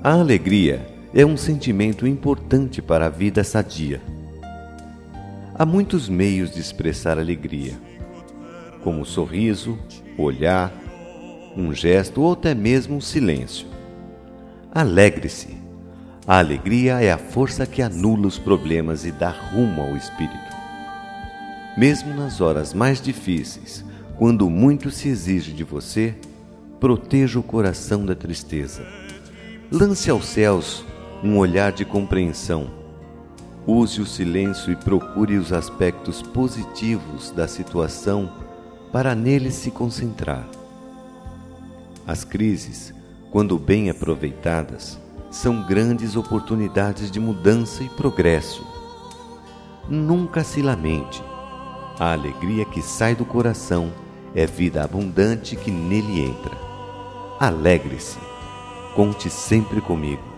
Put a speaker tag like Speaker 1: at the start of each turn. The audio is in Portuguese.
Speaker 1: A alegria é um sentimento importante para a vida sadia. Há muitos meios de expressar alegria, como o sorriso, o olhar, um gesto ou até mesmo um silêncio. Alegre-se. A alegria é a força que anula os problemas e dá rumo ao espírito. Mesmo nas horas mais difíceis, quando muito se exige de você, proteja o coração da tristeza. Lance aos céus um olhar de compreensão. Use o silêncio e procure os aspectos positivos da situação para neles se concentrar. As crises, quando bem aproveitadas, são grandes oportunidades de mudança e progresso. Nunca se lamente. A alegria que sai do coração é vida abundante que nele entra. Alegre-se. Conte sempre comigo.